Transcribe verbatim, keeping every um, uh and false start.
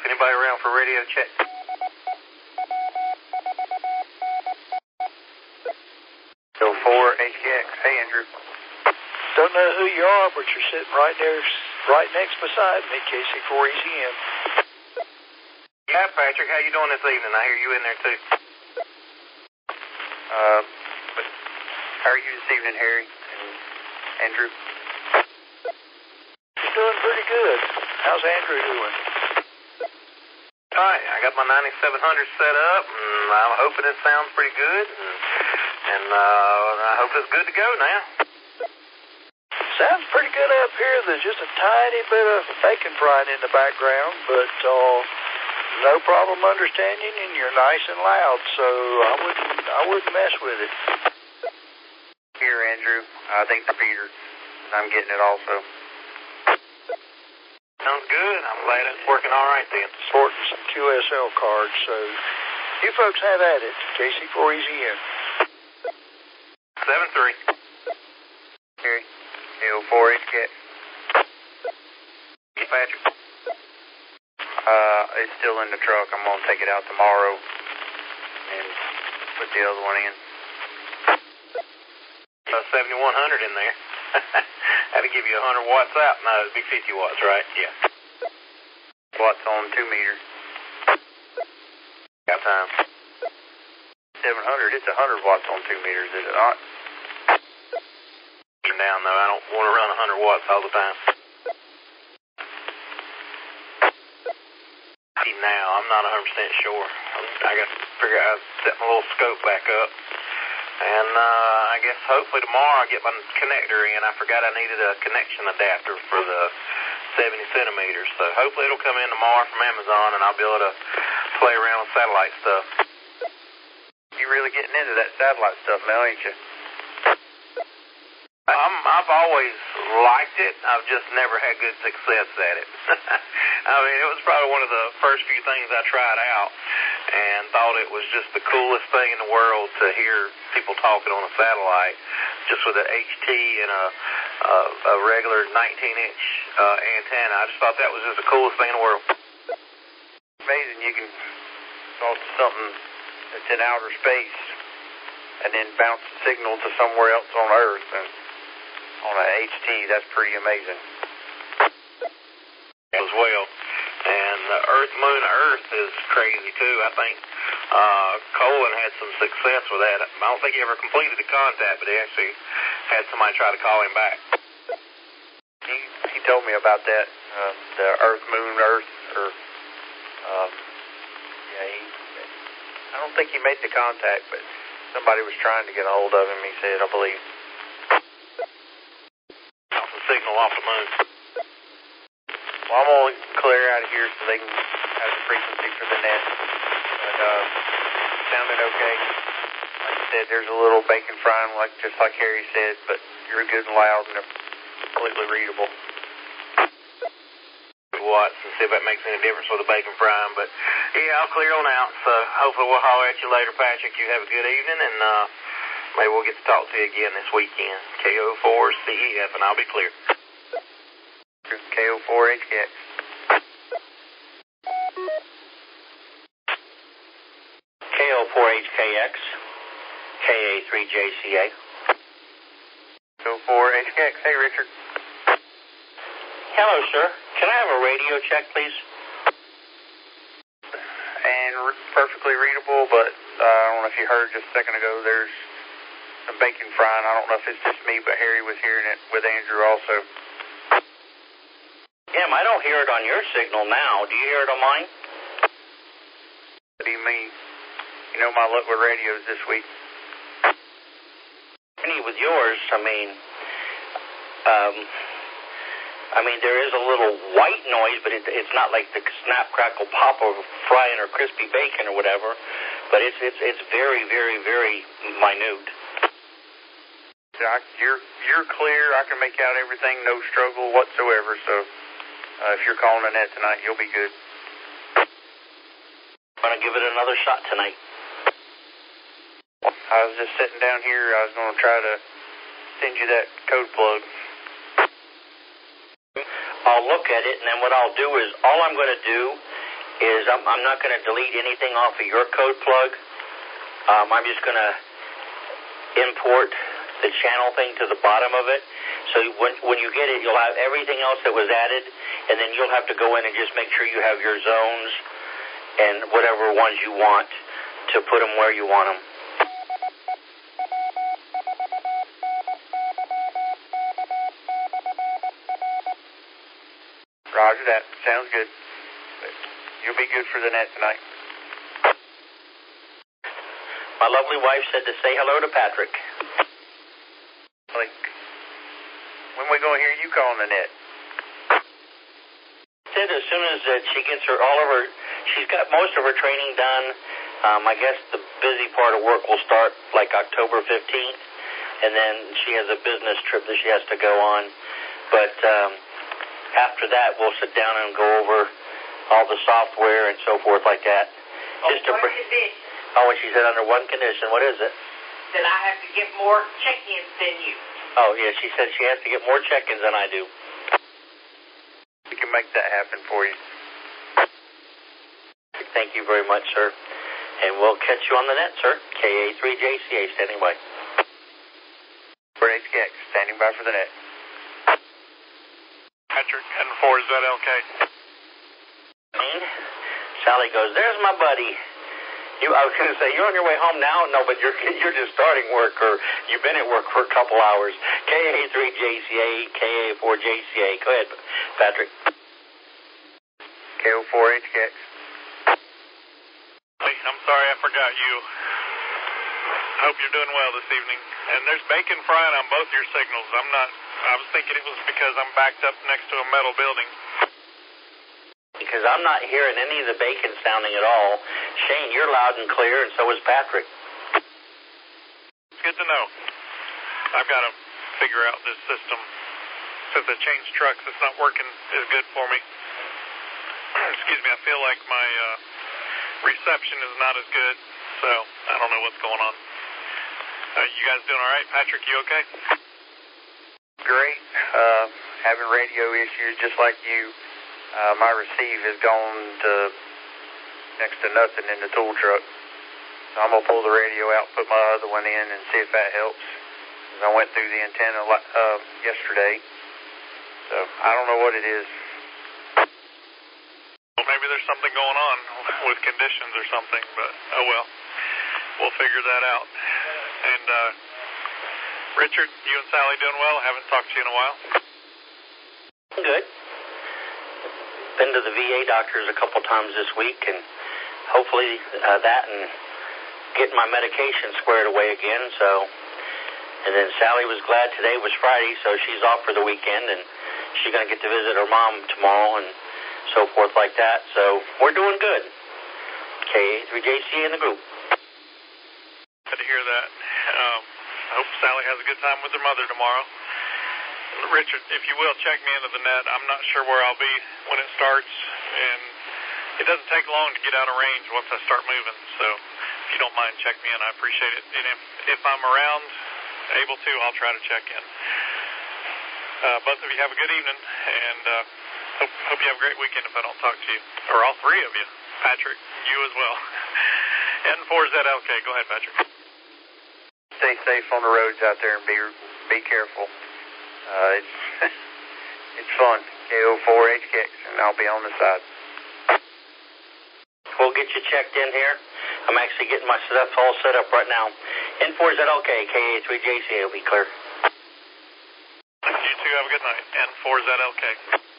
Anybody around for radio check? oh four H K X. Hey, Andrew. Don't know who you are, but you're sitting right there, right next beside me, K C four E Z M. Yeah, Patrick, how you doing this evening? I hear you in there, too. Uh, but how are you this evening, Harry and Andrew? You're doing pretty good. How's Andrew doing? All right, I got my ninety-seven hundred set up, and I'm hoping it sounds pretty good, and, and uh, I hope it's good to go now. Sounds pretty good up here. There's just a tiny bit of bacon frying in the background, but uh, no problem understanding, and you're nice and loud, so I wouldn't, I wouldn't mess with it. Here, Andrew, I think the Peter, I'm getting it also. Sounds good. I'm glad it's working all right then. Sorting some Q S L cards, so you folks have at it. K C four E Z M. seven three. Harry. K oh four H K X. Hey, Patrick. Uh, it's still in the truck. I'm going to take it out tomorrow and put the other one in. Uh, seventy-one hundred in there. That'll give you one hundred watts out. No, it'd be fifty watts, right? Yeah. Watts on two meters. Got time. seven hundred, it's one hundred watts on two meters, is it not? Turn down, though. I don't want to run one hundred watts all the time. See, now, I'm not one hundred percent sure. I got to figure out how to set my little scope back up. And uh, I guess hopefully tomorrow I'll get my connector in. I forgot I needed a connection adapter for the seventy centimeters. So hopefully it'll come in tomorrow from Amazon and I'll be able to play around with satellite stuff. You're really getting into that satellite stuff now, ain't you? I'm, I've always liked it. I've just never had good success at it. I mean, it was probably one of the first few things I tried out and thought it was just the coolest thing in the world to hear people talking on a satellite just with an H T and a, a, a regular nineteen inch uh, antenna. I just thought that was just the coolest thing in the world. Amazing you can talk to something that's in outer space and then bounce the signal to somewhere else on Earth. And on an H T, that's pretty amazing. As well. And uh, Earth, Moon, Earth is crazy too. I think uh, Colin had some success with that. I don't think he ever completed the contact, but he actually had somebody try to call him back. He he told me about that. Uh, the Earth, Moon, Earth, or um, yeah, he. I don't think he made the contact, but somebody was trying to get a hold of him. He said, I believe. Off the signal off the moon. Well, I'm going to clear out of here so they can have the frequency for the net. But, uh, sounded okay. Like I said, there's a little bacon frying, like just like Harry said, but you're good and loud and they're completely readable. Watts and see if that makes any difference with the bacon frying. But, yeah, I'll clear on out. So, hopefully we'll holler at you later, Patrick. You have a good evening, and uh, maybe we'll get to talk to you again this weekend. K O four C E F, and I'll be clear. K O four H K X. K O four H K X, K A three J C A. K O four H K X. Hey, Richard. Hello, sir. Can I have a radio check, please? And re- perfectly readable, but uh, I don't know if you heard just a second ago, there's some bacon frying. I don't know if it's just me, but Harry was hearing it with Andrew also. Em, I don't hear it on your signal now. Do you hear it on mine? What do you mean? You know my luck with radios this week. Any with yours, I mean, um, I mean, there is a little white noise, but it, it's not like the snap, crackle, pop of frying or crispy bacon or whatever. But it's it's it's very, very, very minute. I, you're you're clear. I can make out everything, no struggle whatsoever. So uh, if you're calling the net tonight, you'll be good. I'm gonna give it another shot tonight. I was just sitting down here. I was going to try to send you that code plug. I'll look at it, and then what I'll do is, all I'm going to do is I'm, I'm not going to delete anything off of your code plug. Um, I'm just going to import the channel thing to the bottom of it. So when, when you get it, you'll have everything else that was added, and then you'll have to go in and just make sure you have your zones and whatever ones you want to put them where you want them. Roger that. Sounds good. You'll be good for the net tonight. My lovely wife said to say hello to Patrick. Like, when we going to hear you calling the net? Said as soon as uh, she gets her all of her, she's got most of her training done. Um, I guess the busy part of work will start like October fifteenth, and then she has a business trip that she has to go on. But um, after that, we'll sit down and go over all the software and so forth like that. Oh, Just to one br- condition. oh, and she said under one condition. What is it? That I have to get more check-ins than you. Oh, yeah, she said she has to get more check-ins than I do. We can make that happen for you. Thank you very much, sir. And we'll catch you on the net, sir. K A three J C A standing by. For H K X, standing by for the net. Patrick, N four Z L K. Sally goes, there's my buddy. You, I was going to say, you're on your way home now? No, but you're you're just starting work, or you've been at work for a couple hours. K A three J C A, K A four J C A. Go ahead, Patrick. K O four H K X. Hey, I'm sorry I forgot you. I hope you're doing well this evening. And there's bacon frying on both your signals. I'm not, I was thinking it was because I'm backed up next to a metal building. Because I'm not hearing any of the bacon sounding at all. Shane, you're loud and clear, and so is Patrick. It's good to know. I've got to figure out this system. Since I changed trucks, it's not working as good for me. Excuse me, I feel like my uh, reception is not as good, so I don't know what's going on. Uh, you guys doing all right? Patrick, you okay? Great. Uh, having radio issues just like you. Uh, my receive has gone to next to nothing in the tool truck. So I'm going to pull the radio out, put my other one in, and see if that helps. I went through the antenna uh, yesterday. So I don't know what it is. Well, maybe there's something going on with conditions or something, but oh well. We'll figure that out. And uh, Richard, you and Sally doing well? I haven't talked to you in a while. Good. Been to the V A doctors a couple times this week, and hopefully uh, that and getting my medication squared away again. So, and then Sally was glad today was Friday, so she's off for the weekend, and she's going to get to visit her mom tomorrow and so forth like that. So we're doing good. K A three J C A in the group. Good to hear that. Um, I hope Sally has a good time with her mother tomorrow. Richard, if you will, check me into the net. I'm not sure where I'll be when it starts, and it doesn't take long to get out of range once I start moving. So if you don't mind, check me in. I appreciate it. And if, if I'm around, able to, I'll try to check in. Uh, both of you have a good evening, and uh, hope, hope you have a great weekend if I don't talk to you. Or all three of you. Patrick, you as well. N four Z L K. Go ahead, Patrick. Stay safe on the roads out there and be be careful. Uh, it's it's fun. K O four H K X, and I'll be on the side. We'll get you checked in here. I'm actually getting my stuff all set up right now. N four Z L K, K A three J C A will be clear. You two have a good night. N four Z L K.